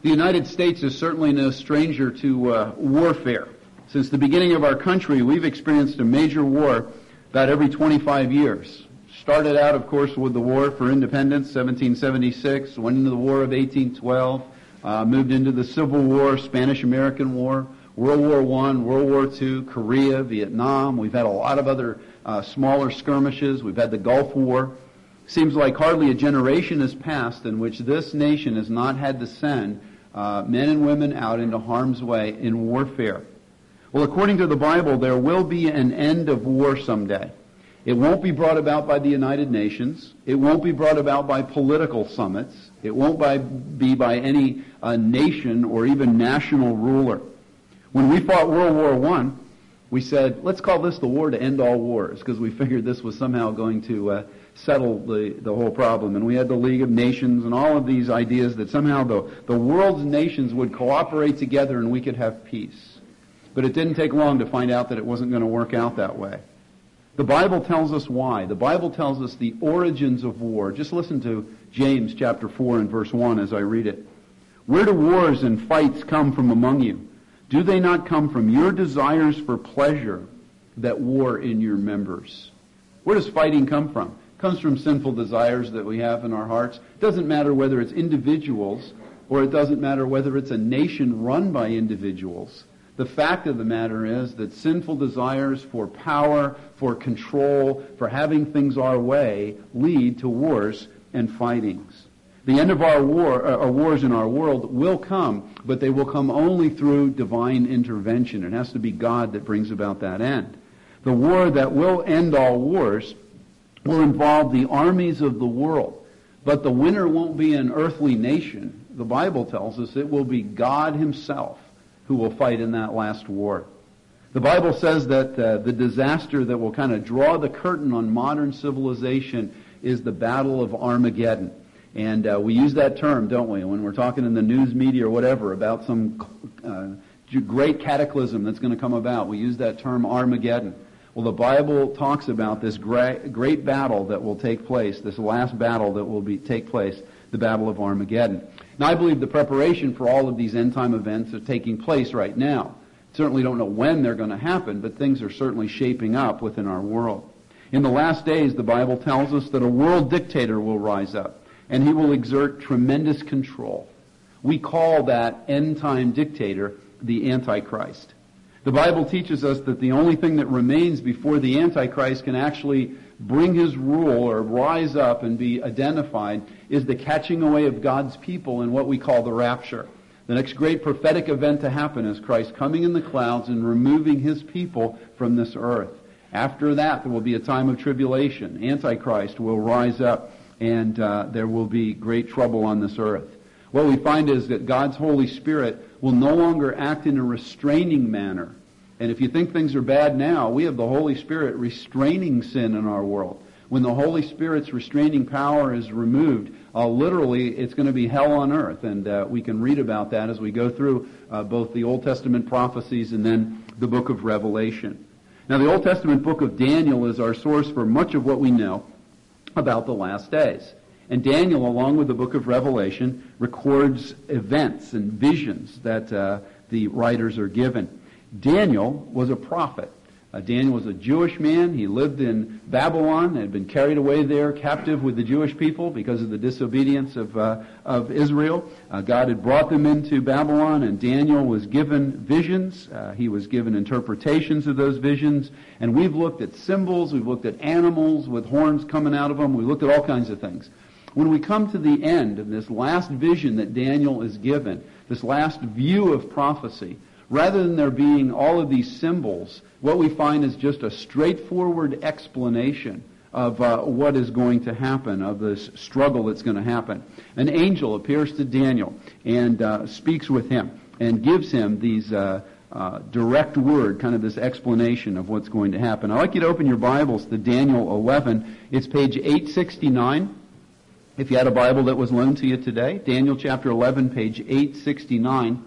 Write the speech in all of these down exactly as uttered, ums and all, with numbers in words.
The United States is certainly no stranger to uh, warfare. Since the beginning of our country, we've experienced a major war about every twenty-five years. Started out, of course, with the War for Independence, seventeen seventy-six, went into the War of eighteen twelve, uh, moved into the Civil War, Spanish-American War, World War One, World War Two, Korea, Vietnam. We've had a lot of other uh, smaller skirmishes. We've had the Gulf War. Seems like hardly a generation has passed in which this nation has not had to send uh, men and women out into harm's way in warfare. Well, according to the Bible, there will be an end of war someday. It won't be brought about by the United Nations. It won't be brought about by political summits. It won't by, be by any uh, nation or even national ruler. When we fought World War One, we said, let's call this the war to end all wars, because we figured this was somehow going to uh, settle the, the whole problem. And we had the League of Nations and all of these ideas that somehow the, the world's nations would cooperate together and we could have peace. But it didn't take long to find out that it wasn't going to work out that way. The Bible tells us why. The Bible tells us the origins of war. Just listen to James chapter four and verse one as I read it. Where do wars and fights come from among you? Do they not come from your desires for pleasure that war in your members? Where does fighting come from? It comes from sinful desires that we have in our hearts. It doesn't matter whether it's individuals or it doesn't matter whether it's a nation run by individuals. The fact of the matter is that sinful desires for power, for control, for having things our way lead to wars and fightings. The end of our war, uh, our wars in our world will come, but they will come only through divine intervention. It has to be God that brings about that end. The war that will end all wars will involve the armies of the world, but the winner won't be an earthly nation. The Bible tells us it will be God himself who will fight in that last war. The Bible says that uh, the disaster that will kind of draw the curtain on modern civilization is the Battle of Armageddon. And uh, we use that term, don't we, when we're talking in the news media or whatever about some uh, great cataclysm that's going to come about. We use that term Armageddon. Well, the Bible talks about this great, great battle that will take place, this last battle that will be take place, the Battle of Armageddon. Now, I believe the preparation for all of these end-time events are taking place right now. Certainly don't know when they're going to happen, but things are certainly shaping up within our world. In the last days, the Bible tells us that a world dictator will rise up, and he will exert tremendous control. We call that end-time dictator the Antichrist. The Bible teaches us that the only thing that remains before the Antichrist can actually bring his rule or rise up and be identified is the catching away of God's people in what we call the rapture. The next great prophetic event to happen is Christ coming in the clouds and removing his people from this earth. After that, there will be a time of tribulation. Antichrist will rise up, and uh, there will be great trouble on this earth. What we find is that God's Holy Spirit will no longer act in a restraining manner. And if you think things are bad now, we have the Holy Spirit restraining sin in our world. When the Holy Spirit's restraining power is removed, uh, literally it's going to be hell on earth. And uh, we can read about that as we go through uh, both the Old Testament prophecies and then the book of Revelation. Now, the Old Testament book of Daniel is our source for much of what we know about the last days. And Daniel, along with the book of Revelation, records events and visions that uh, the writers are given. Daniel was a prophet. Uh, Daniel was a Jewish man. He lived in Babylon, had been carried away there captive with the Jewish people because of the disobedience of uh, of Israel. Uh, God had brought them into Babylon, and Daniel was given visions. Uh, he was given interpretations of those visions. And we've looked at symbols. We've looked at animals with horns coming out of them. We've looked at all kinds of things. When we come to the end of this last vision that Daniel is given, this last view of prophecy, rather than there being all of these symbols, what we find is just a straightforward explanation of uh, what is going to happen, of this struggle that's going to happen. An angel appears to Daniel and uh, speaks with him and gives him these uh, uh, direct word, kind of this explanation of what's going to happen. I'd like you to open your Bibles to Daniel eleven. It's page eight sixty-nine. If you had a Bible that was loaned to you today, Daniel chapter eleven, page eight sixty-nine.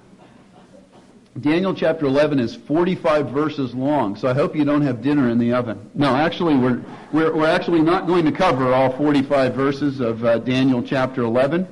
Daniel chapter eleven is forty-five verses long, so I hope you don't have dinner in the oven. No, actually, we're we're, we're actually not going to cover all forty-five verses of uh, Daniel chapter eleven.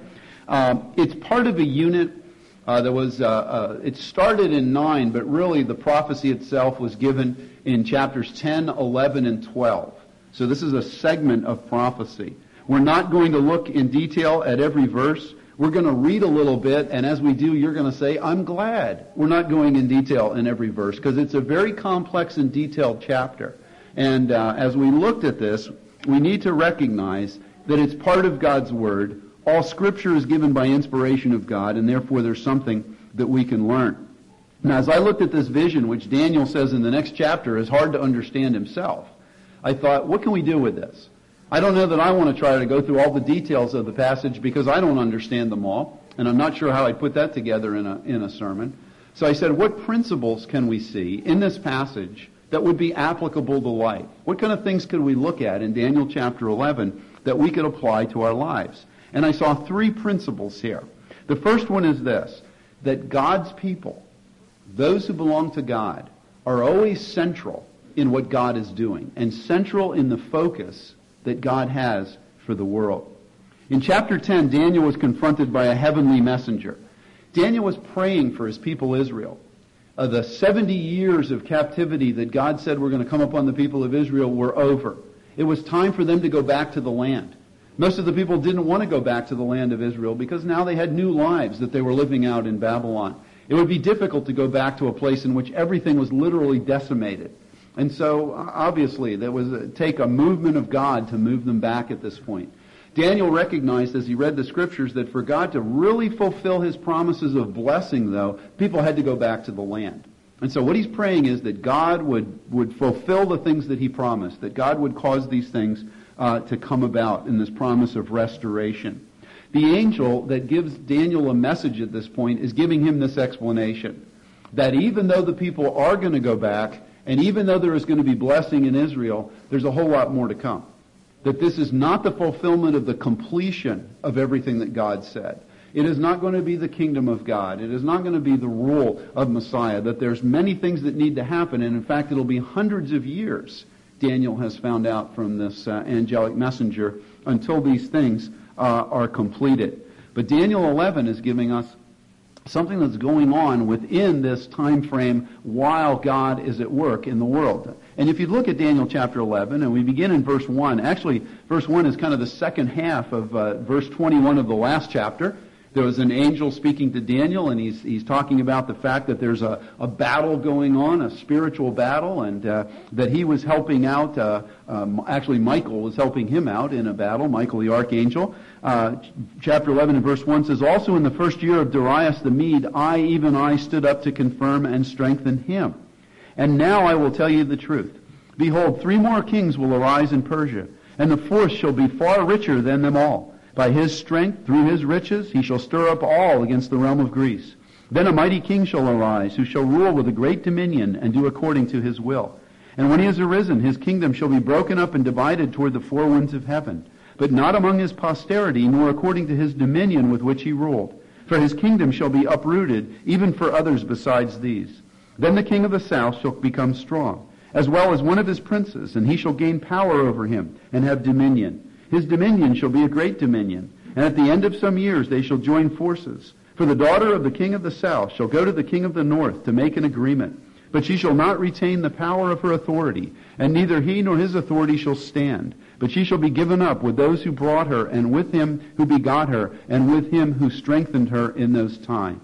Um, it's part of a unit. Uh, there was. Uh, uh, it started in nine, but really the prophecy itself was given in chapters ten, eleven, and twelve. So this is a segment of prophecy. We're not going to look in detail at every verse. We're going to read a little bit, and as we do, you're going to say, I'm glad we're not going in detail in every verse, because it's a very complex and detailed chapter. And uh, as we looked at this, we need to recognize that it's part of God's Word. All Scripture is given by inspiration of God, and therefore there's something that we can learn. Now, as I looked at this vision, which Daniel says in the next chapter is hard to understand himself, I thought, what can we do with this? I don't know that I want to try to go through all the details of the passage because I don't understand them all, and I'm not sure how I'd put that together in a, in a sermon. So I said, what principles can we see in this passage that would be applicable to life? What kind of things could we look at in Daniel chapter eleven that we could apply to our lives? And I saw three principles here. The first one is this, that God's people, those who belong to God, are always central in what God is doing, and central in the focus that God has for the world. In chapter ten, Daniel was confronted by a heavenly messenger. Daniel was praying for his people Israel. Uh, the seventy years of captivity that God said were going to come upon the people of Israel were over. It was time for them to go back to the land. Most of the people didn't want to go back to the land of Israel because now they had new lives that they were living out in Babylon. It would be difficult to go back to a place in which everything was literally decimated. And so, obviously, there was a, take a movement of God to move them back at this point. Daniel recognized as he read the Scriptures that for God to really fulfill His promises of blessing, though, people had to go back to the land. And so what he's praying is that God would, would fulfill the things that He promised, that God would cause these things uh, to come about in this promise of restoration. The angel that gives Daniel a message at this point is giving him this explanation, that even though the people are going to go back, and even though there is going to be blessing in Israel, there's a whole lot more to come. That this is not the fulfillment of the completion of everything that God said. It is not going to be the kingdom of God. It is not going to be the rule of Messiah. That there's many things that need to happen, and in fact it'll be hundreds of years, Daniel has found out from this uh, angelic messenger, until these things uh, are completed. But Daniel eleven is giving us something that's going on within this time frame while God is at work in the world. And if you look at Daniel chapter eleven, and we begin in verse one, actually verse one is kind of the second half of uh, verse twenty-one of the last chapter. There was an angel speaking to Daniel, and he's he's talking about the fact that there's a, a battle going on, a spiritual battle, and uh, that he was helping out, uh, um, actually Michael was helping him out in a battle, Michael the archangel. Uh, chapter eleven and verse one says, also in the first year of Darius the Mede, I, even I, stood up to confirm and strengthen him. And now I will tell you the truth. Behold, three more kings will arise in Persia, and the fourth shall be far richer than them all. By his strength, through his riches, he shall stir up all against the realm of Greece. Then a mighty king shall arise, who shall rule with a great dominion, and do according to his will. And when he is arisen, his kingdom shall be broken up and divided toward the four winds of heaven, but not among his posterity, nor according to his dominion with which he ruled. For his kingdom shall be uprooted, even for others besides these. Then the king of the south shall become strong, as well as one of his princes, and he shall gain power over him, and have dominion. His dominion shall be a great dominion, and at the end of some years they shall join forces. For the daughter of the king of the south shall go to the king of the north to make an agreement, but she shall not retain the power of her authority, and neither he nor his authority shall stand, but she shall be given up with those who brought her, and with him who begot her, and with him who strengthened her in those times.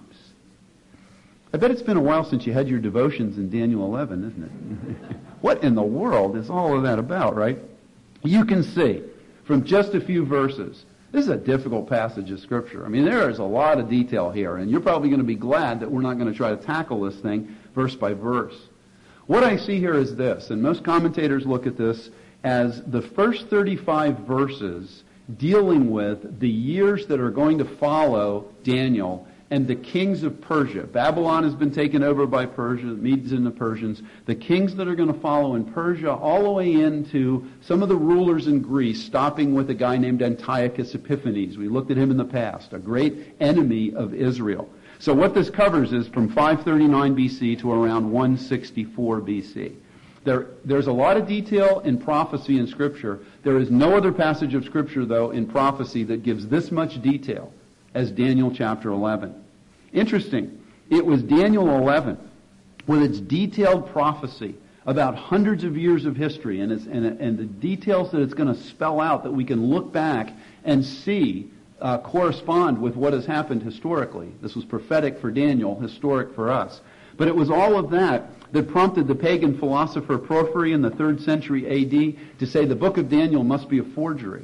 I bet it's been a while since you had your devotions in Daniel eleven, isn't it? What in the world is all of that about, right? You can see from just a few verses, this is a difficult passage of Scripture. I mean, there is a lot of detail here, and you're probably going to be glad that we're not going to try to tackle this thing verse by verse. What I see here is this, and most commentators look at this as the first thirty-five verses dealing with the years that are going to follow Daniel and the kings of Persia. Babylon has been taken over by Persia, the Medes and the Persians. The kings that are going to follow in Persia all the way into some of the rulers in Greece, stopping with a guy named Antiochus Epiphanes. We looked at him in the past, a great enemy of Israel. So what this covers is from five thirty-nine B C to around one sixty-four B C. There, there's a lot of detail in prophecy in Scripture. There is no other passage of Scripture, though, in prophecy that gives this much detail as Daniel chapter eleven. Interesting. It was Daniel eleven with its detailed prophecy about hundreds of years of history and, its, and, and the details that it's going to spell out that we can look back and see uh, correspond with what has happened historically. This was prophetic for Daniel, historic for us. But it was all of that that prompted the pagan philosopher Porphyry in the third century A D to say the book of Daniel must be a forgery.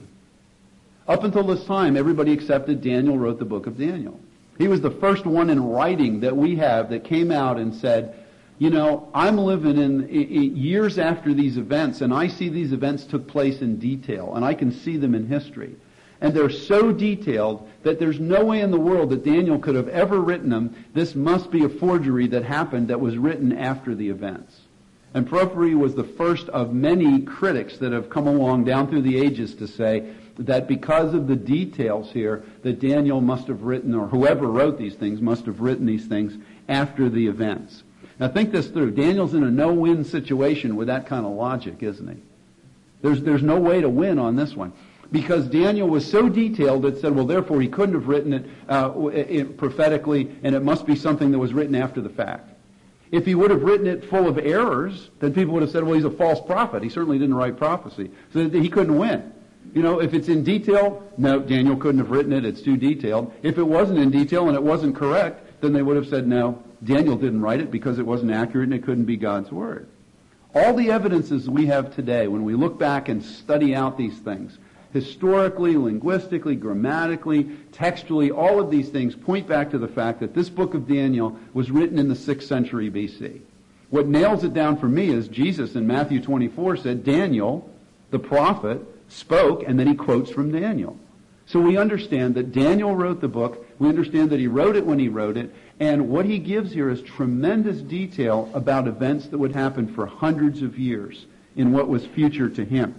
Up until this time, everybody accepted Daniel wrote the book of Daniel. He was the first one in writing that we have that came out and said, you know, I'm living in, in years after these events, and I see these events took place in detail, and I can see them in history. And they're so detailed that there's no way in the world that Daniel could have ever written them. This must be a forgery that happened that was written after the events. And Porphyry was the first of many critics that have come along down through the ages to say that because of the details here, that Daniel must have written, or whoever wrote these things must have written these things after the events. Now think this through. Daniel's in a no-win situation with that kind of logic, isn't he? There's, there's no way to win on this one. Because Daniel was so detailed, it said, well, therefore he couldn't have written it, uh, it prophetically, and it must be something that was written after the fact. If he would have written it full of errors, then people would have said, well, he's a false prophet. He certainly didn't write prophecy. So he couldn't win. You know, if it's in detail, no, Daniel couldn't have written it. It's too detailed. If it wasn't in detail and it wasn't correct, then they would have said, no, Daniel didn't write it because it wasn't accurate and it couldn't be God's word. All the evidences we have today, when we look back and study out these things, historically, linguistically, grammatically, textually, all of these things point back to the fact that this book of Daniel was written in the sixth century B C. What nails it down for me is Jesus in Matthew twenty-four said, Daniel, the prophet, spoke, and then he quotes from Daniel. So we understand that Daniel wrote the book, we understand that he wrote it when he wrote it, and what he gives here is tremendous detail about events that would happen for hundreds of years in what was future to him.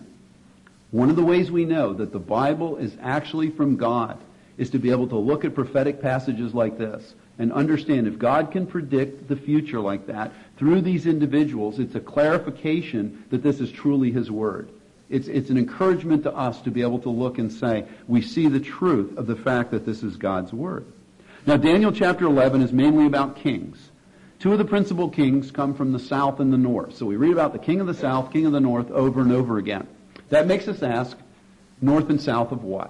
One of the ways we know that the Bible is actually from God is to be able to look at prophetic passages like this and understand if God can predict the future like that through these individuals, it's a clarification that this is truly His Word. It's, it's an encouragement to us to be able to look and say, we see the truth of the fact that this is God's Word. Now, Daniel chapter eleven is mainly about kings. Two of the principal kings come from the south and the north. So we read about the king of the south, king of the north over and over again. That makes us ask, north and south of what?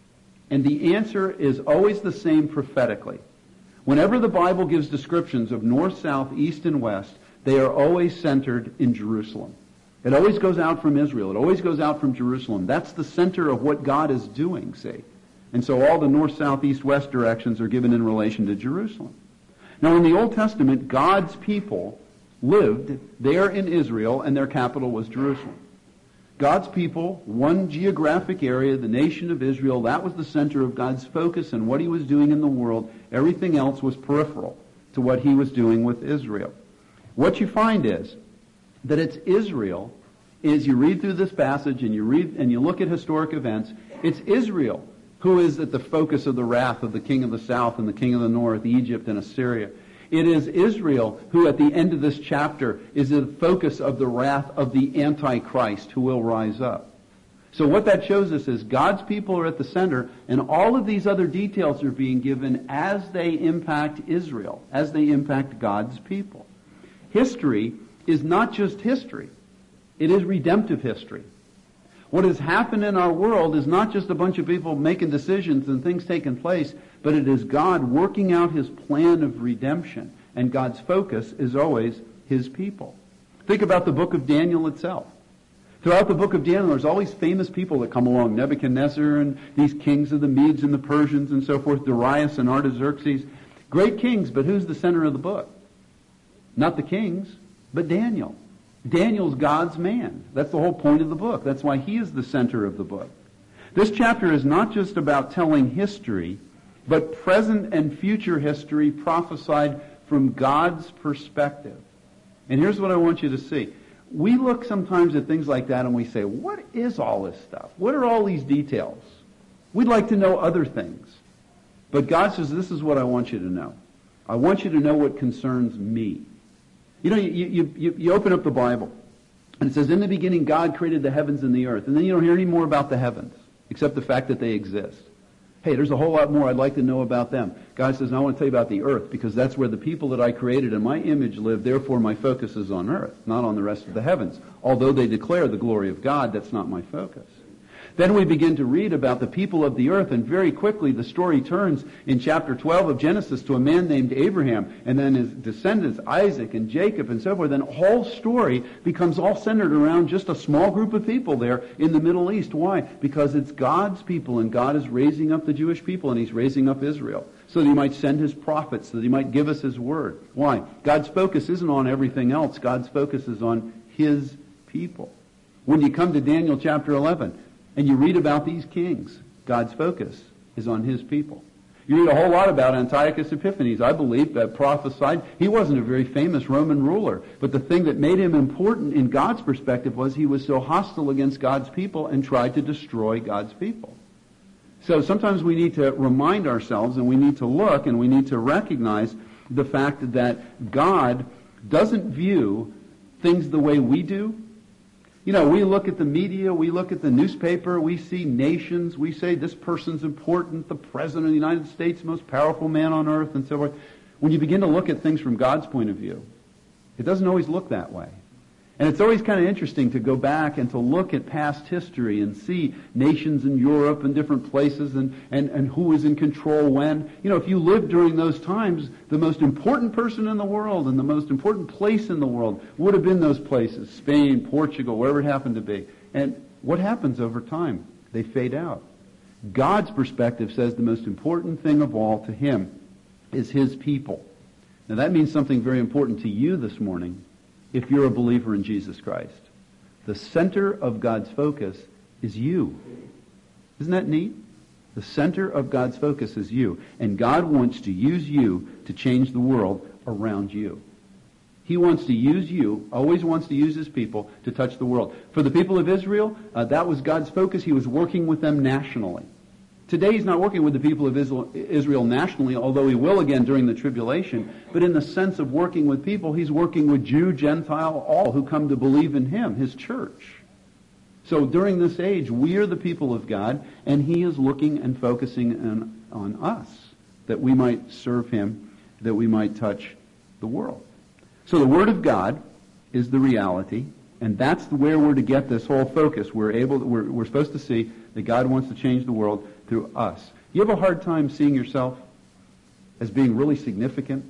And the answer is always the same prophetically. Whenever the Bible gives descriptions of north, south, east, and west, they are always centered in Jerusalem. It always goes out from Israel. It always goes out from Jerusalem. That's the center of what God is doing, see? And so all the north, south, east, west directions are given in relation to Jerusalem. Now in the Old Testament, God's people lived there in Israel, and their capital was Jerusalem. God's people, one geographic area, the nation of Israel, that was the center of God's focus and what He was doing in the world. Everything else was peripheral to what He was doing with Israel. What you find is that it's Israel, is you read through this passage and you read and you look at historic events, it's Israel who is at the focus of the wrath of the king of the south and the king of the north, Egypt and Assyria. It is Israel who at the end of this chapter is the focus of the wrath of the Antichrist who will rise up. So what that shows us is God's people are at the center, and all of these other details are being given as they impact Israel, as they impact God's people. History is not just history. It is redemptive history. What has happened in our world is not just a bunch of people making decisions and things taking place, but it is God working out His plan of redemption, and God's focus is always His people. Think about the book of Daniel itself. Throughout the book of Daniel, there's all these famous people that come along, Nebuchadnezzar and these kings of the Medes and the Persians and so forth, Darius and Artaxerxes. Great kings, but who's the center of the book? Not the kings, but Daniel. Daniel's God's man. That's the whole point of the book. That's why he is the center of the book. This chapter is not just about telling history, but present and future history prophesied from God's perspective. And here's what I want you to see. We look sometimes at things like that and we say, what is all this stuff? What are all these details? We'd like to know other things. But God says, this is what I want you to know. I want you to know what concerns me. You know, you, you, you, you open up the Bible, and it says, in the beginning God created the heavens and the earth. And then you don't hear any more about the heavens, except the fact that they exist. Hey, there's a whole lot more I'd like to know about them. God says, I want to tell you about the earth, because that's where the people that I created in my image live. Therefore, my focus is on earth, not on the rest of the heavens. Although they declare the glory of God, that's not my focus. Then we begin to read about the people of the earth, and very quickly the story turns in chapter twelve of Genesis to a man named Abraham, and then his descendants, Isaac and Jacob and so forth. Then the whole story becomes all centered around just a small group of people there in the Middle East. Why? Because it's God's people, and God is raising up the Jewish people, and He's raising up Israel, so that He might send His prophets, so that He might give us His word. Why? God's focus isn't on everything else. God's focus is on His people. When you come to Daniel chapter eleven, and you read about these kings, God's focus is on His people. You read a whole lot about Antiochus Epiphanes. I believe that prophesied. He wasn't a very famous Roman ruler, but the thing that made him important in God's perspective was he was so hostile against God's people and tried to destroy God's people. So sometimes we need to remind ourselves, and we need to look, and we need to recognize the fact that God doesn't view things the way we do. You know, we look at the media, we look at the newspaper, we see nations, we say this person's important, the President of the United States, most powerful man on earth, and so forth. When you begin to look at things from God's point of view, it doesn't always look that way. And it's always kind of interesting to go back and to look at past history and see nations in Europe and different places and, and, and who was in control when. You know, if you lived during those times, the most important person in the world and the most important place in the world would have been those places, Spain, Portugal, wherever it happened to be. And what happens over time? They fade out. God's perspective says the most important thing of all to Him is His people. Now that means something very important to you this morning. If you're a believer in Jesus Christ, the center of God's focus is you. Isn't that neat? The center of God's focus is you. And God wants to use you to change the world around you. He wants to use you, always wants to use His people to touch the world. For the people of Israel, uh, that was God's focus. He was working with them nationally. Today He's not working with the people of Israel nationally, although He will again during the tribulation. But in the sense of working with people, He's working with Jew, Gentile, all who come to believe in Him, His church. So during this age, we are the people of God, and He is looking and focusing on, on us, that we might serve Him, that we might touch the world. So the Word of God is the reality, and that's where we're to get this whole focus. We're able, we're, we're supposed to see that God wants to change the world through us. You have a hard time seeing yourself as being really significant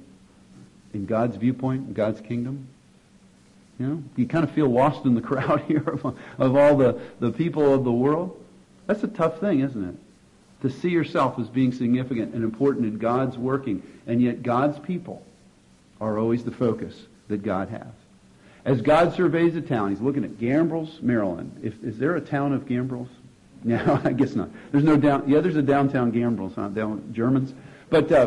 in God's viewpoint, in God's kingdom? You know, you kind of feel lost in the crowd here of, of all the, the people of the world. That's a tough thing, isn't it? To see yourself as being significant and important in God's working, and yet God's people are always the focus that God has. As God surveys a town, He's looking at Gambrills, Maryland. If, is there a town of Gambrills? No, I guess not. There's no down. Yeah, there's a downtown Gambrills, huh? Down Germans. But uh,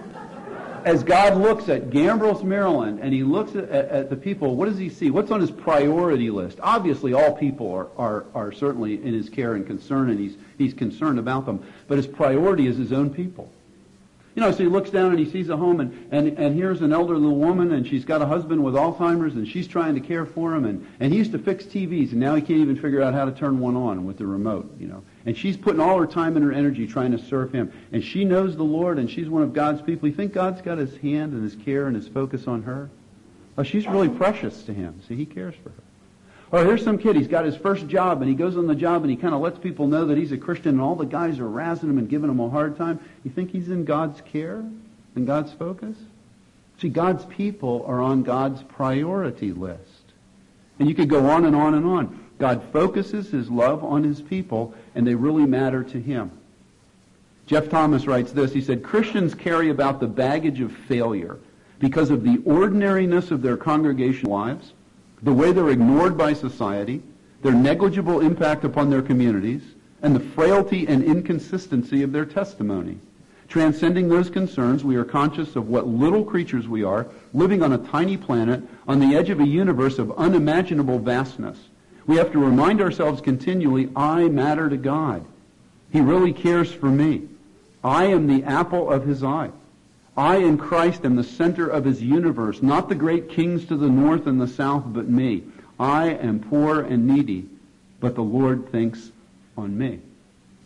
as God looks at Gambrills, Maryland, and He looks at, at, at the people, what does He see? What's on His priority list? Obviously, all people are, are, are certainly in His care and concern, and He's He's concerned about them. But His priority is His own people. You know, so He looks down and He sees a home, and, and, and here's an elderly woman, and she's got a husband with Alzheimer's, and she's trying to care for him, and, and he used to fix T Vs, and now he can't even figure out how to turn one on with the remote, you know. And she's putting all her time and her energy trying to serve him. And she knows the Lord, and she's one of God's people. You think God's got His hand and His care and His focus on her? Oh, she's really precious to Him. See, He cares for her. Or here's some kid, he's got his first job, and he goes on the job, and he kind of lets people know that he's a Christian, and all the guys are razzing him and giving him a hard time. You think he's in God's care and God's focus? See, God's people are on God's priority list. And you could go on and on and on. God focuses His love on His people, and they really matter to Him. Jeff Thomas writes this. He said, Christians carry about the baggage of failure because of the ordinariness of their congregational lives, the way they're ignored by society, their negligible impact upon their communities, and the frailty and inconsistency of their testimony. Transcending those concerns, we are conscious of what little creatures we are, living on a tiny planet on the edge of a universe of unimaginable vastness. We have to remind ourselves continually, I matter to God. He really cares for me. I am the apple of His eye. I in Christ am the center of His universe, not the great kings to the north and the south, but me. I am poor and needy, but the Lord thinks on me.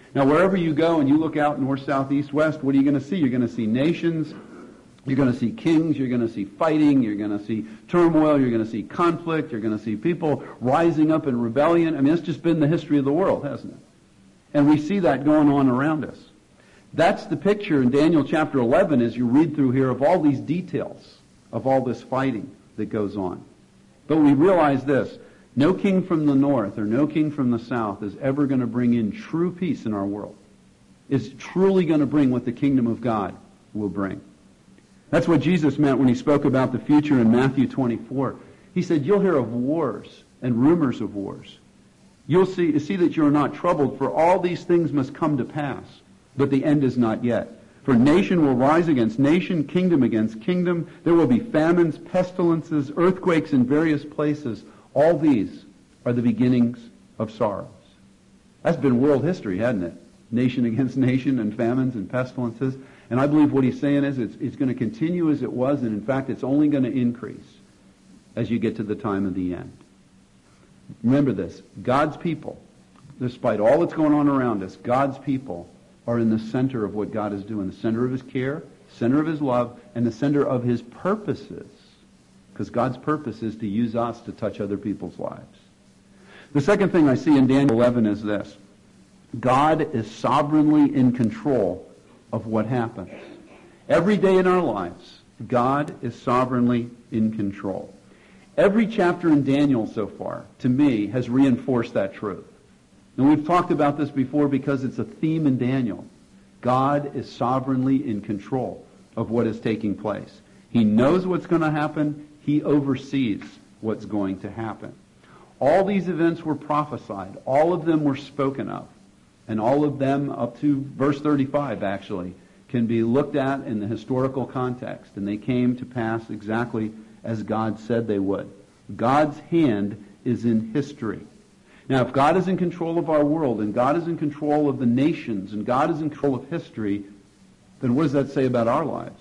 Now, wherever you go and you look out north, south, east, west, what are you going to see? You're going to see nations. You're going to see kings. You're going to see fighting. You're going to see turmoil. You're going to see conflict. You're going to see people rising up in rebellion. I mean, it's just been the history of the world, hasn't it? And we see that going on around us. That's the picture in Daniel chapter eleven as you read through here of all these details of all this fighting that goes on. But we realize this. No king from the north or no king from the south is ever going to bring in true peace in our world. Is truly going to bring what the kingdom of God will bring. That's what Jesus meant when he spoke about the future in Matthew twenty-four. He said, you'll hear of wars and rumors of wars. You'll see, see that you're not troubled, for all these things must come to pass, but the end is not yet. For nation will rise against nation, kingdom against kingdom. There will be famines, pestilences, earthquakes in various places. All these are the beginnings of sorrows. That's been world history, hasn't it? Nation against nation and famines and pestilences. And I believe what he's saying is it's, it's going to continue as it was, and in fact it's only going to increase as you get to the time of the end. Remember this, God's people, despite all that's going on around us, God's people are in the center of what God is doing, the center of his care, center of his love, and the center of his purposes. Because God's purpose is to use us to touch other people's lives. The second thing I see in Daniel eleven is this. God is sovereignly in control of what happens. Every day in our lives, God is sovereignly in control. Every chapter in Daniel so far, to me, has reinforced that truth. And we've talked about this before because it's a theme in Daniel. God is sovereignly in control of what is taking place. He knows what's going to happen. He oversees what's going to happen. All these events were prophesied. All of them were spoken of. And all of them, up to verse thirty-five actually, can be looked at in the historical context. And they came to pass exactly as God said they would. God's hand is in history. Now, if God is in control of our world, and God is in control of the nations, and God is in control of history, then what does that say about our lives?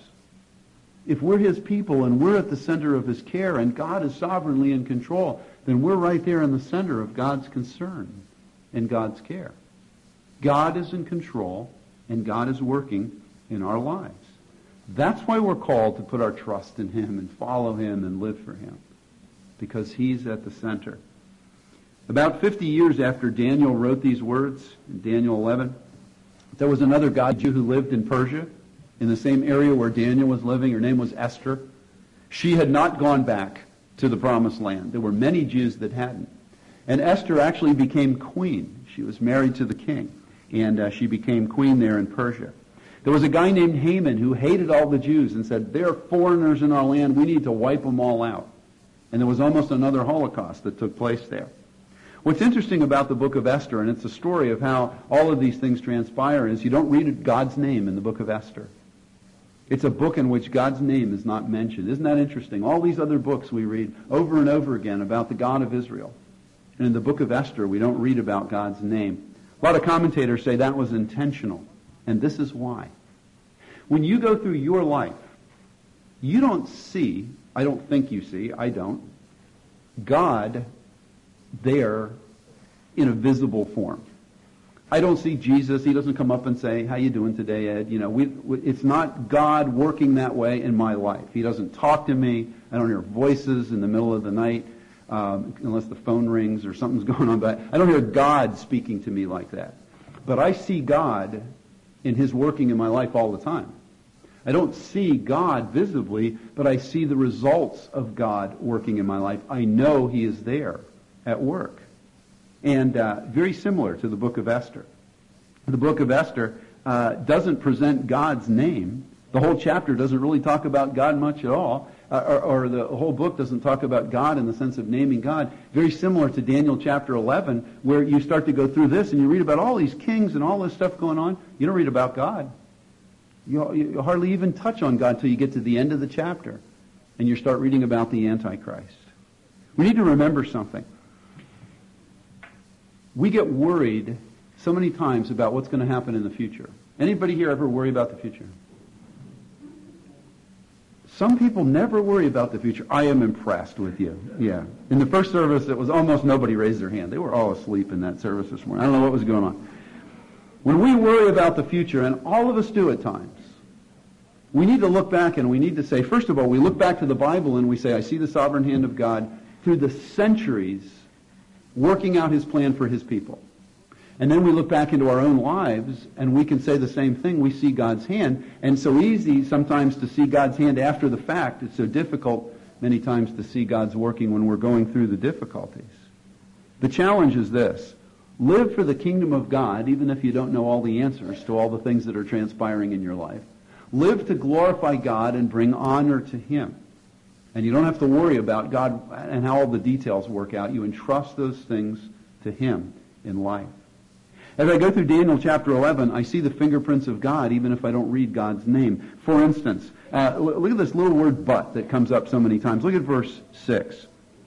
If we're his people and we're at the center of his care and God is sovereignly in control, then we're right there in the center of God's concern and God's care. God is in control and God is working in our lives. That's why we're called to put our trust in him and follow him and live for him, because he's at the center. About fifty years after Daniel wrote these words in Daniel eleven, there was another God Jew who lived in Persia, in the same area where Daniel was living. Her name was Esther. She had not gone back to the promised land. There were many Jews that hadn't. And Esther actually became queen. She was married to the king, and uh, she became queen there in Persia. There was a guy named Haman who hated all the Jews and said, they're foreigners in our land, we need to wipe them all out. And there was almost another Holocaust that took place there. What's interesting about the book of Esther, and it's a story of how all of these things transpire, is you don't read God's name in the book of Esther. It's a book in which God's name is not mentioned. Isn't that interesting? All these other books we read over and over again about the God of Israel. And in the book of Esther, we don't read about God's name. A lot of commentators say that was intentional. And this is why. When you go through your life, you don't see, I don't think you see, I don't, God there in a visible form. I don't see Jesus. He doesn't come up and say, how you doing today, Ed? You know, we, we, it's not God working that way in my life. He doesn't talk to me. I don't hear voices in the middle of the night, um, unless the phone rings or something's going on. But I don't hear God speaking to me like that. But I see God in his working in my life all the time. I don't see God visibly, but I see the results of God working in my life. I know he is there at work. And uh, very similar to the book of Esther. The book of Esther uh, doesn't present God's name. The whole chapter doesn't really talk about God much at all. Uh, or, or the whole book doesn't talk about God in the sense of naming God. Very similar to Daniel chapter eleven, where you start to go through this and you read about all these kings and all this stuff going on. You don't read about God. You, you hardly even touch on God until you get to the end of the chapter. And you start reading about the Antichrist. We need to remember something. We get worried so many times about what's going to happen in the future. Anybody here ever worry about the future? Some people never worry about the future. I am impressed with you. Yeah. In the first service, it was almost nobody raised their hand. They were all asleep in that service this morning. I don't know what was going on. When we worry about the future, and all of us do at times, we need to look back and we need to say, first of all, we look back to the Bible and we say, I see the sovereign hand of God through the centuries working out his plan for his people. And then we look back into our own lives and we can say the same thing. We see God's hand. And it's so easy sometimes to see God's hand after the fact. It's so difficult many times to see God's working when we're going through the difficulties. The challenge is this. Live for the kingdom of God, even if you don't know all the answers to all the things that are transpiring in your life. Live to glorify God and bring honor to him. And you don't have to worry about God and how all the details work out. You entrust those things to him in life. As I go through Daniel chapter eleven, I see the fingerprints of God even if I don't read God's name. For instance, uh, look at this little word but that comes up so many times. Look at verse six.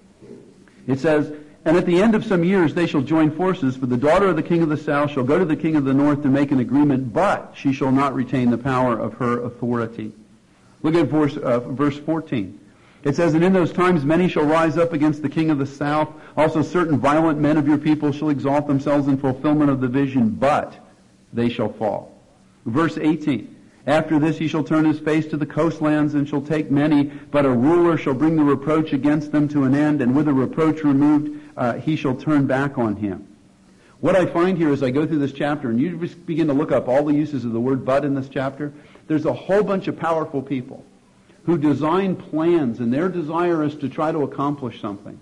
It says, and at the end of some years they shall join forces, for the daughter of the king of the south shall go to the king of the north to make an agreement, but she shall not retain the power of her authority. Look at verse, uh, verse fourteen. It says, and in those times many shall rise up against the king of the south. Also certain violent men of your people shall exalt themselves in fulfillment of the vision, but they shall fall. Verse eighteen. After this he shall turn his face to the coastlands and shall take many, but a ruler shall bring the reproach against them to an end, and with the reproach removed, uh, he shall turn back on him. What I find here as I go through this chapter, and you just begin to look up all the uses of the word but in this chapter, there's a whole bunch of powerful people who design plans, and their desire is to try to accomplish something.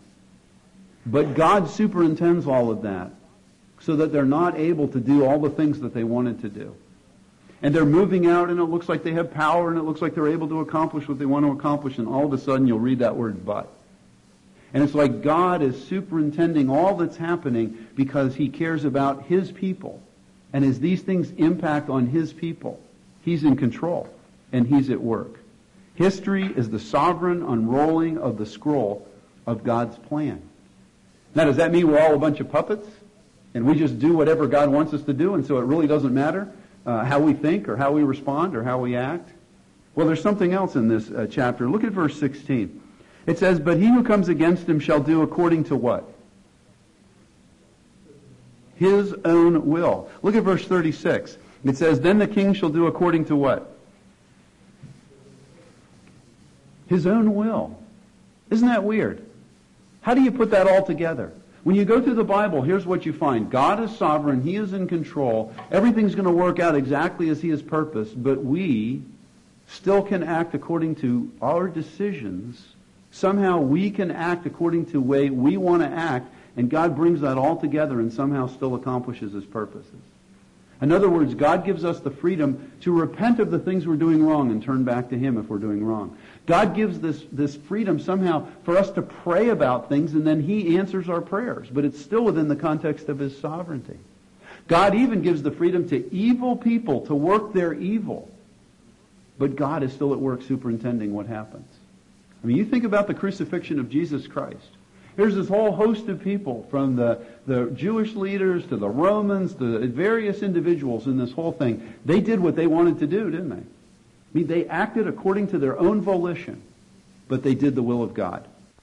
But God superintends all of that so that they're not able to do all the things that they wanted to do. And they're moving out, and it looks like they have power, and it looks like they're able to accomplish what they want to accomplish, and all of a sudden you'll read that word but. And it's like God is superintending all that's happening because he cares about his people. And as these things impact on his people, he's in control, and he's at work. History is the sovereign unrolling of the scroll of God's plan. Now, does that mean we're all a bunch of puppets? And we just do whatever God wants us to do, and so it really doesn't matter uh, how we think or how we respond or how we act? Well, there's something else in this uh, chapter. Look at verse sixteen. It says, but he who comes against him shall do according to what? His own will. Look at verse thirty-six. It says, then the king shall do according to what? His own will. Isn't that weird? How do you put that all together? When you go through the Bible, here's what you find. God is sovereign. He is in control. Everything's going to work out exactly as he has purposed, but we still can act according to our decisions. Somehow we can act according to the way we want to act, and God brings that all together and somehow still accomplishes his purposes. In other words, God gives us the freedom to repent of the things we're doing wrong and turn back to him if we're doing wrong. God gives this, this freedom somehow for us to pray about things, and then he answers our prayers. But it's still within the context of his sovereignty. God even gives the freedom to evil people to work their evil. But God is still at work superintending what happens. I mean, you think about the crucifixion of Jesus Christ. Here's this whole host of people, from the, the Jewish leaders to the Romans, to various individuals in this whole thing. They did what they wanted to do, didn't they? I mean, they acted according to their own volition, but they did the will of God.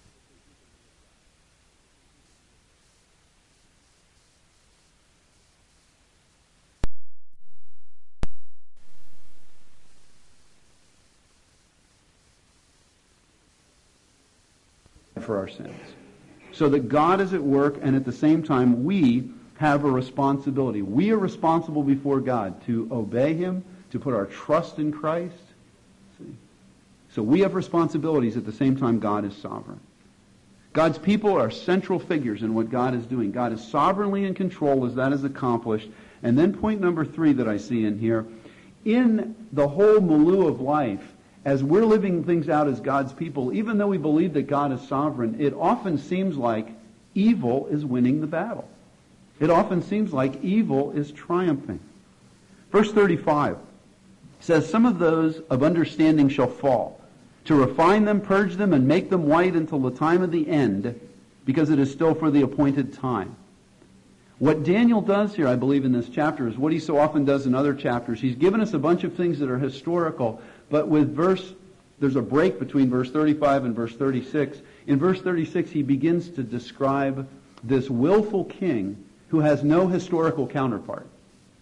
For our sins. So that God is at work, and at the same time we have a responsibility. We are responsible before God to obey him, to put our trust in Christ. See? So we have responsibilities, at the same time God is sovereign. God's people are central figures in what God is doing. God is sovereignly in control as that is accomplished. And then point number three that I see in here, in the whole milieu of life, as we're living things out as God's people, even though we believe that God is sovereign, it often seems like evil is winning the battle. It often seems like evil is triumphing. Verse thirty-five says, some of those of understanding shall fall. To refine them, purge them, and make them white until the time of the end, because it is still for the appointed time. What Daniel does here, I believe, in this chapter is what he so often does in other chapters. He's given us a bunch of things that are historical, but with verse, there's a break between verse thirty-five and verse thirty-six. In verse thirty-six, he begins to describe this willful king who has no historical counterpart.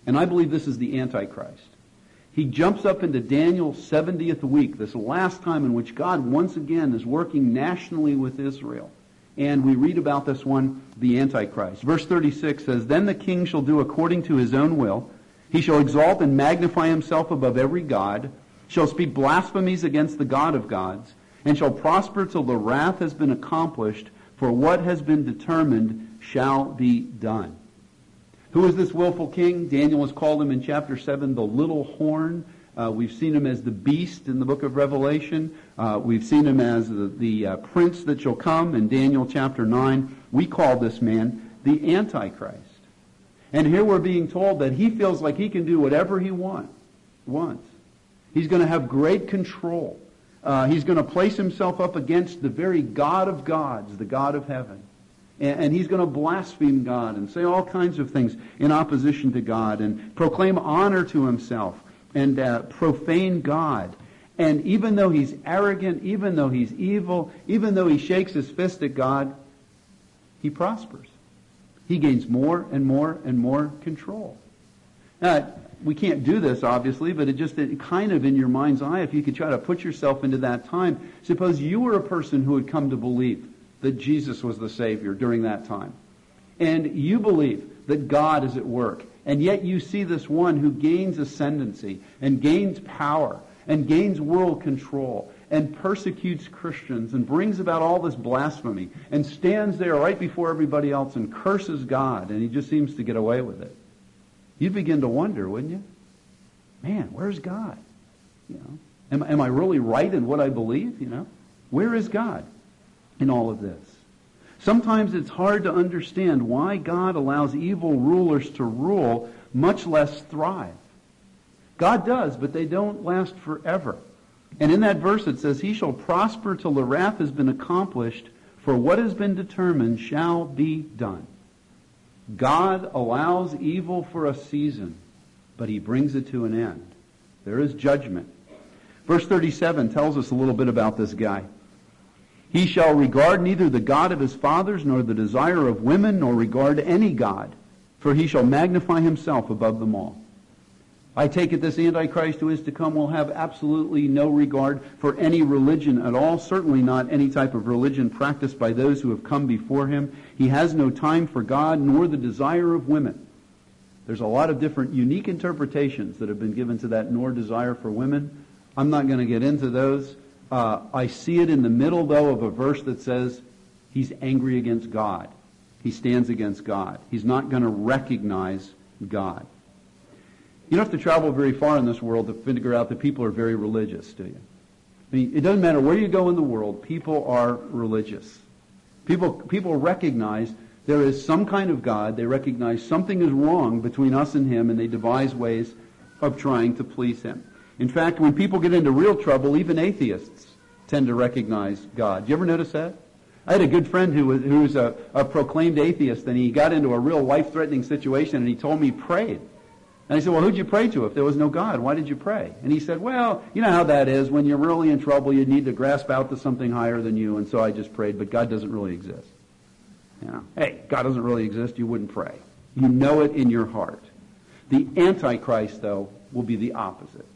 And I believe this is the Antichrist. He jumps up into Daniel's seventieth week, this last time in which God once again is working nationally with Israel. And we read about this one, the Antichrist. Verse thirty-six says, "Then the king shall do according to his own will. He shall exalt and magnify himself above every god, shall speak blasphemies against the God of gods, and shall prosper till the wrath has been accomplished, for what has been determined shall be done." Who is this willful king? Daniel has called him in chapter seven the little horn. Uh, we've seen him as the beast in the book of Revelation. Uh, we've seen him as the, the uh, prince that shall come in Daniel chapter nine. We call this man the Antichrist. And here we're being told that he feels like he can do whatever he want, wants. He's going to have great control. Uh, he's going to place himself up against the very God of gods, the God of heaven. And, and he's going to blaspheme God and say all kinds of things in opposition to God and proclaim honor to himself and uh, profane God. And even though he's arrogant, even though he's evil, even though he shakes his fist at God, he prospers. He gains more and more and more control. Now, we can't do this, obviously, but it just it kind of in your mind's eye, if you could try to put yourself into that time. Suppose you were a person who had come to believe that Jesus was the Savior during that time. And you believe that God is at work. And yet you see this one who gains ascendancy and gains power and gains world control and persecutes Christians and brings about all this blasphemy and stands there right before everybody else and curses God, and he just seems to get away with it. You'd begin to wonder, wouldn't you? Man, where's God? You know, am, am I really right in what I believe? You know, where is God in all of this? Sometimes it's hard to understand why God allows evil rulers to rule, much less thrive. God does, but they don't last forever. And in that verse it says, "He shall prosper till the wrath has been accomplished, for what has been determined shall be done." God allows evil for a season, but he brings it to an end. There is judgment. Verse thirty-seven tells us a little bit about this guy. "He shall regard neither the God of his fathers, nor the desire of women, nor regard any God, for he shall magnify himself above them all." I take it this Antichrist who is to come will have absolutely no regard for any religion at all, certainly not any type of religion practiced by those who have come before him. He has no time for God, nor the desire of women. There's a lot of different unique interpretations that have been given to that "nor desire for women." I'm not going to get into those. Uh, I see it in the middle, though, of a verse that says he's angry against God. He stands against God. He's not going to recognize God. You don't have to travel very far in this world to figure out that people are very religious, do you? I mean, it doesn't matter where you go in the world, people are religious. People, people recognize there is some kind of God. They recognize something is wrong between us and him, and they devise ways of trying to please him. In fact, when people get into real trouble, even atheists tend to recognize God. Do you ever notice that? I had a good friend who was, who was a, a proclaimed atheist, and he got into a real life-threatening situation, and he told me he prayed. And I said, "Well, who'd you pray to if there was no God? Why did you pray?" And he said, "Well, you know how that is. When you're really in trouble, you need to grasp out to something higher than you, and so I just prayed, but God doesn't really exist." You know, hey, God doesn't really exist, you wouldn't pray. You know it in your heart. The Antichrist, though, will be the opposite.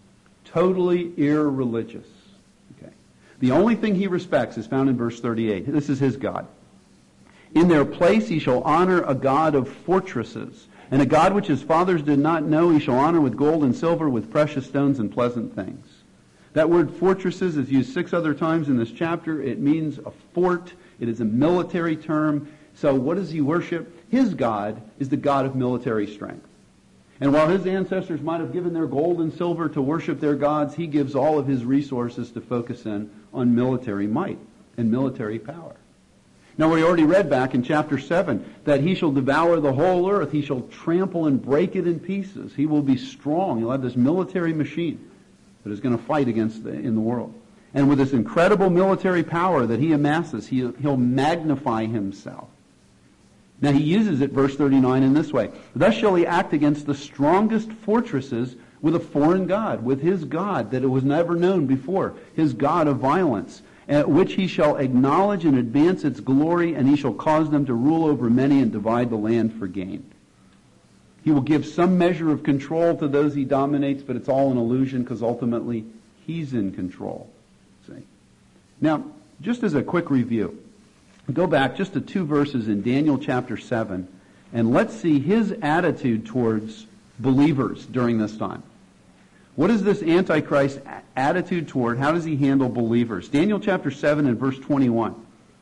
Totally irreligious. Okay. The only thing he respects is found in verse thirty-eight. This is his God. "In their place he shall honor a God of fortresses, and a God which his fathers did not know he shall honor with gold and silver, with precious stones and pleasant things." That word fortresses is used six other times in this chapter. It means a fort. It is a military term. So what does he worship? His God is the God of military strength. And while his ancestors might have given their gold and silver to worship their gods, he gives all of his resources to focus in on military might and military power. Now, we already read back in chapter seven that he shall devour the whole earth. He shall trample and break it in pieces. He will be strong. He'll have this military machine that is going to fight against the, in the world. And with this incredible military power that he amasses, he, he'll magnify himself. Now, he uses it, verse thirty-nine, in this way. "Thus shall he act against the strongest fortresses with a foreign god, with his God that it was never known before, his God of violence, at which he shall acknowledge and advance its glory, and he shall cause them to rule over many and divide the land for gain." He will give some measure of control to those he dominates, but it's all an illusion because ultimately he's in control. See? Now, just as a quick review, go back just to two verses in Daniel chapter seven, and let's see his attitude towards believers during this time. What is this Antichrist attitude toward? How does he handle believers? Daniel chapter seven and verse twenty-one.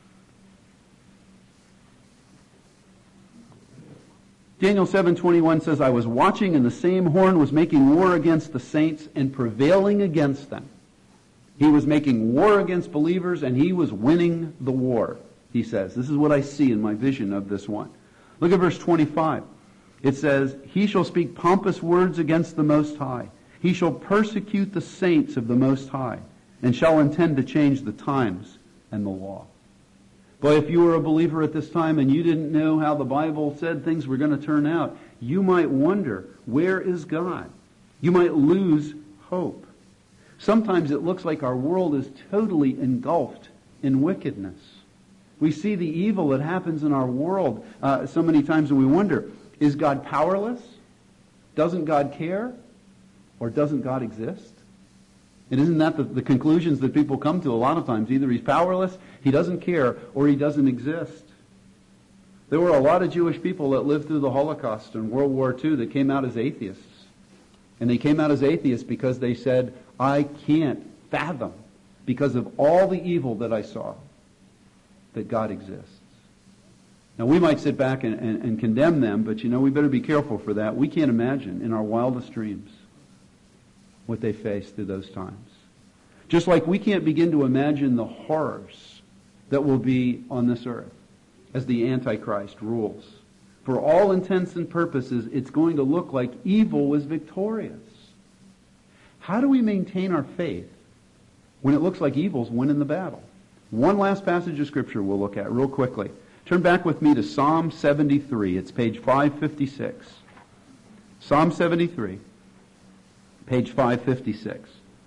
Daniel seven twenty-one says, I was watching, and the same horn was making war against the saints and prevailing against them. He was making war against believers, and he was winning the war, he says. This is what I see in my vision of this one. Look at verse twenty-five. It says, he shall speak pompous words against the Most High. He shall persecute the saints of the Most High, and shall intend to change the times and the law. Boy, if you were a believer at this time and you didn't know how the Bible said things were going to turn out, you might wonder, where is God? You might lose hope. Sometimes it looks like our world is totally engulfed in wickedness. We see the evil that happens in our world uh, so many times, and we wonder, is God powerless? Doesn't God care? Or doesn't God exist? And isn't that the, the conclusions that people come to a lot of times? Either he's powerless, he doesn't care, or he doesn't exist. There were a lot of Jewish people that lived through the Holocaust and World War Two that came out as atheists. And they came out as atheists because they said, I can't fathom, because of all the evil that I saw, that God exists. Now we might sit back and, and, and condemn them, but you know, we better be careful for that. We can't imagine in our wildest dreams what they faced through those times. Just like we can't begin to imagine the horrors that will be on this earth as the Antichrist rules. For all intents and purposes, it's going to look like evil was victorious. How do we maintain our faith when it looks like evil's winning the battle? One last passage of Scripture we'll look at real quickly. Turn back with me to Psalm seventy-three. It's page five fifty-six. Psalm seventy-three. Page five fifty-six.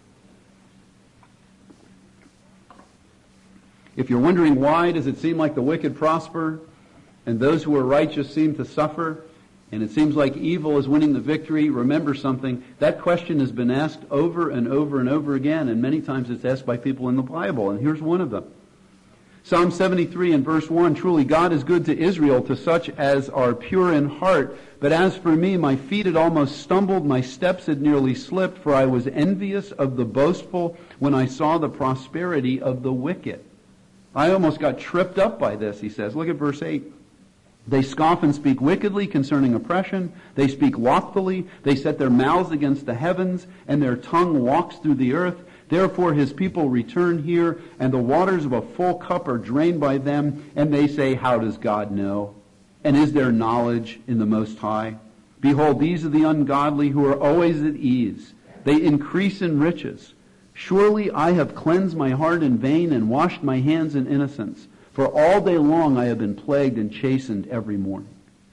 If you're wondering why does it seem like the wicked prosper and those who are righteous seem to suffer, and it seems like evil is winning the victory, remember something. That question has been asked over and over and over again, and many times it's asked by people in the Bible, and here's one of them. Psalm seventy-three and verse one, truly God is good to Israel, to such as are pure in heart. But as for me, my feet had almost stumbled, my steps had nearly slipped, for I was envious of the boastful when I saw the prosperity of the wicked. I almost got tripped up by this, he says. Look at verse eight. They scoff and speak wickedly concerning oppression. They speak loftily. They set their mouths against the heavens, and their tongue walks through the earth. Therefore his people return here, and the waters of a full cup are drained by them, and they say, how does God know? And is there knowledge in the Most High? Behold, these are the ungodly who are always at ease. They increase in riches. Surely I have cleansed my heart in vain and washed my hands in innocence. For all day long I have been plagued and chastened every morning.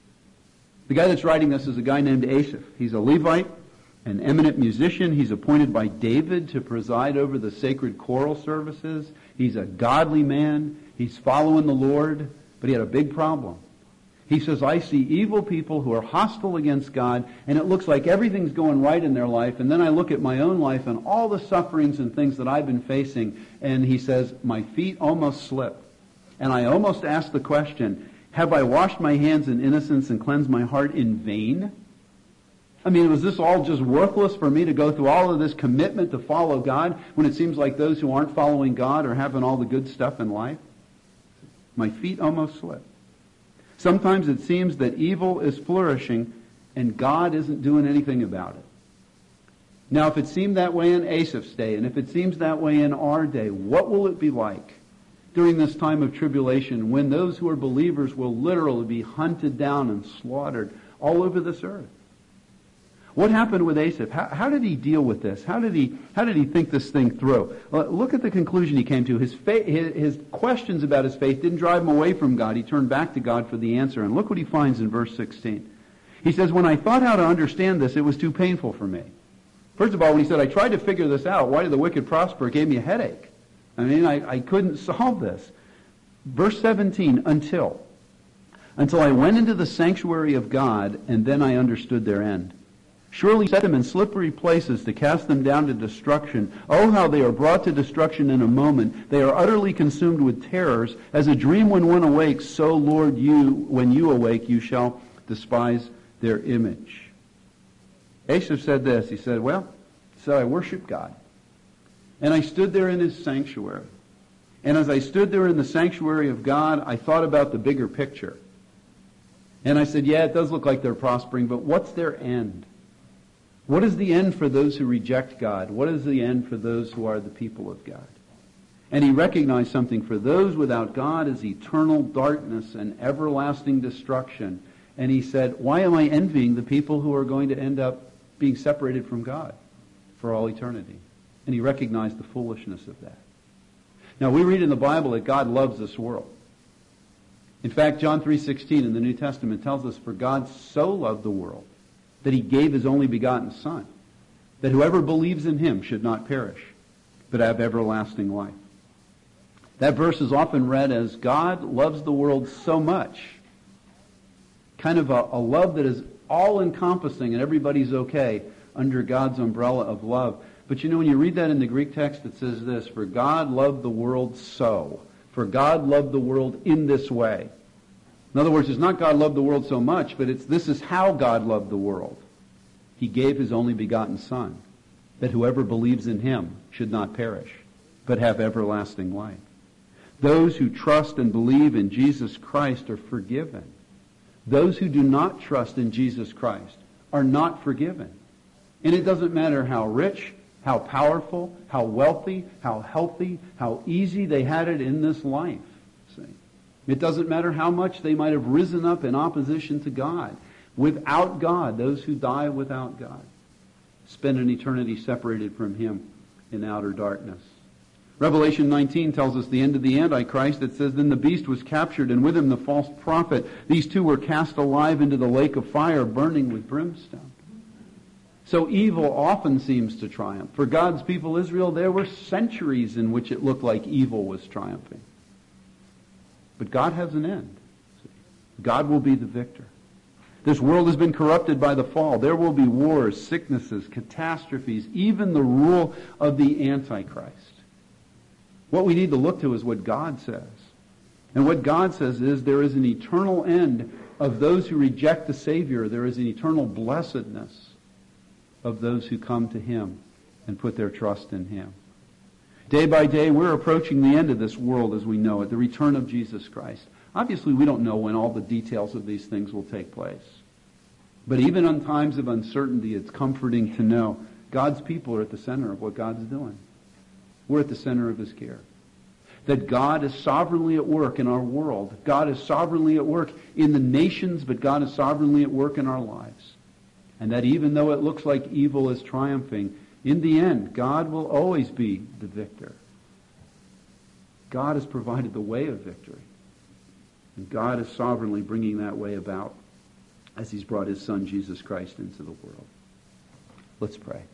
The guy that's writing this is a guy named Asaph. He's a Levite, an eminent musician. He's appointed by David to preside over the sacred choral services. He's a godly man. He's following the Lord, but he had a big problem. He says, I see evil people who are hostile against God, and it looks like everything's going right in their life, and then I look at my own life and all the sufferings and things that I've been facing, and he says, my feet almost slip. And I almost ask the question, have I washed my hands in innocence and cleansed my heart in vain? I mean, was this all just worthless for me to go through all of this commitment to follow God when it seems like those who aren't following God are having all the good stuff in life? My feet almost slip. Sometimes it seems that evil is flourishing and God isn't doing anything about it. Now, if it seemed that way in Asaph's day, and if it seems that way in our day, what will it be like during this time of tribulation when those who are believers will literally be hunted down and slaughtered all over this earth? What happened with Asaph? How, how did he deal with this? How did he how did he think this thing through? Well, look at the conclusion he came to. His, faith, his his questions about his faith didn't drive him away from God. He turned back to God for the answer. And look what he finds in verse sixteen. He says, when I thought how to understand this, it was too painful for me. First of all, when he said, I tried to figure this out, why did the wicked prosper? It gave me a headache. I mean, I, I couldn't solve this. Verse seventeen, until until I went into the sanctuary of God, and then I understood their end. Surely set them in slippery places to cast them down to destruction. Oh, how they are brought to destruction in a moment. They are utterly consumed with terrors. As a dream when one awakes, so, Lord, you, when you awake, you shall despise their image. Asaph said this. He said, well, so I worship God. And I stood there in his sanctuary. And as I stood there in the sanctuary of God, I thought about the bigger picture. And I said, yeah, it does look like they're prospering, but what's their end? What is the end for those who reject God? What is the end for those who are the people of God? And he recognized something. For those without God is eternal darkness and everlasting destruction. And he said, why am I envying the people who are going to end up being separated from God for all eternity? And he recognized the foolishness of that. Now, we read in the Bible that God loves this world. In fact, John three sixteen in the New Testament tells us, for God so loved the world that he gave his only begotten Son, that whoever believes in him should not perish, but have everlasting life. That verse is often read as God loves the world so much, kind of a, a love that is all-encompassing and everybody's okay under God's umbrella of love. But you know, when you read that in the Greek text, it says this, for God loved the world so. For God loved the world in this way. In other words, it's not God loved the world so much, but it's this is how God loved the world. He gave his only begotten Son, that whoever believes in him should not perish, but have everlasting life. Those who trust and believe in Jesus Christ are forgiven. Those who do not trust in Jesus Christ are not forgiven. And it doesn't matter how rich, how powerful, how wealthy, how healthy, how easy they had it in this life. See? It doesn't matter how much they might have risen up in opposition to God. Without God, those who die without God spend an eternity separated from him in outer darkness. Revelation nineteen tells us the end of the Antichrist. It says, then the beast was captured, and with him the false prophet. These two were cast alive into the lake of fire, burning with brimstone. So evil often seems to triumph. For God's people Israel, there were centuries in which it looked like evil was triumphing. But God has an end. God will be the victor. This world has been corrupted by the fall. There will be wars, sicknesses, catastrophes, even the rule of the Antichrist. What we need to look to is what God says. And what God says is there is an eternal end of those who reject the Savior. There is an eternal blessedness of those who come to him and put their trust in him. Day by day, we're approaching the end of this world as we know it, the return of Jesus Christ. Obviously, we don't know when all the details of these things will take place. But even in times of uncertainty, it's comforting to know God's people are at the center of what God's doing. We're at the center of his care. That God is sovereignly at work in our world. God is sovereignly at work in the nations, but God is sovereignly at work in our lives. And that even though it looks like evil is triumphing, in the end, God will always be the victor. God has provided the way of victory. And God is sovereignly bringing that way about as he's brought his Son, Jesus Christ, into the world. Let's pray.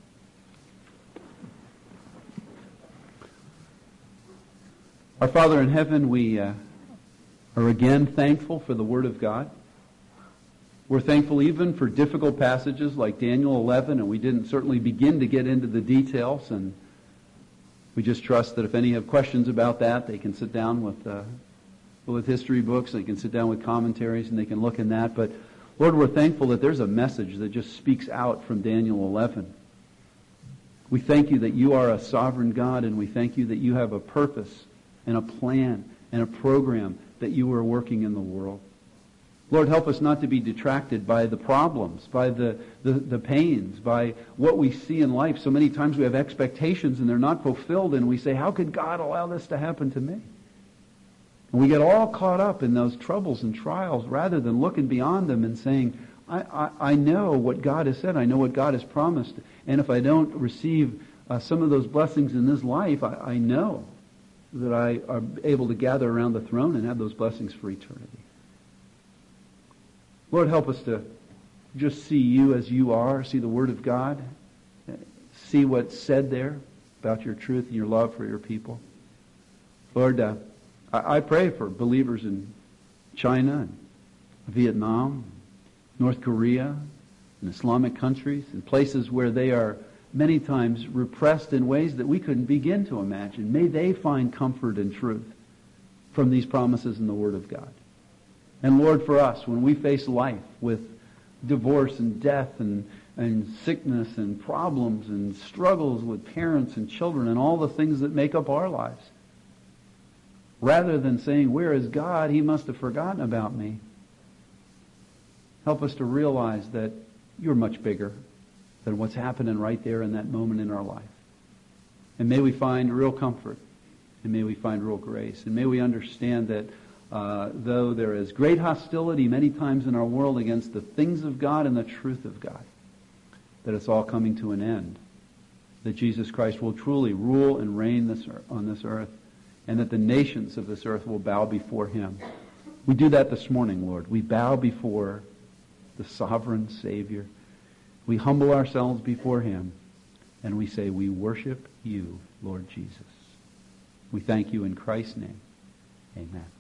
Our Father in heaven, we uh, are again thankful for the Word of God. We're thankful even for difficult passages like Daniel eleven, and we didn't certainly begin to get into the details, and we just trust that if any have questions about that, they can sit down with uh, with history books, they can sit down with commentaries, and they can look in that. But Lord, we're thankful that there's a message that just speaks out from Daniel eleven. We thank you that you are a sovereign God, and we thank you that you have a purpose and a plan and a program that you are working in the world. Lord, help us not to be detracted by the problems, by the, the, the pains, by what we see in life. So many times we have expectations and they're not fulfilled, and we say, how could God allow this to happen to me? And we get all caught up in those troubles and trials rather than looking beyond them and saying, I, I, I know what God has said. I know what God has promised. And if I don't receive uh, some of those blessings in this life, I, I know that I am able to gather around the throne and have those blessings for eternity. Lord, help us to just see you as you are, see the Word of God, see what's said there about your truth and your love for your people. Lord, uh, I, I pray for believers in China and Vietnam, North Korea, in Islamic countries, in places where they are many times repressed in ways that we couldn't begin to imagine. May they find comfort and truth from these promises in the Word of God. And Lord, for us, when we face life with divorce and death and, and sickness and problems and struggles with parents and children and all the things that make up our lives, rather than saying, where is God? He must have forgotten about me. Help us to realize that you're much bigger than what's happening right there in that moment in our life. And may we find real comfort, and may we find real grace, and may we understand that uh, though there is great hostility many times in our world against the things of God and the truth of God, that it's all coming to an end, that Jesus Christ will truly rule and reign this earth, on this earth, and that the nations of this earth will bow before Him. We do that this morning, Lord. We bow before the sovereign Savior. We humble ourselves before Him, and we say, we worship you, Lord Jesus. We thank you in Christ's name. Amen.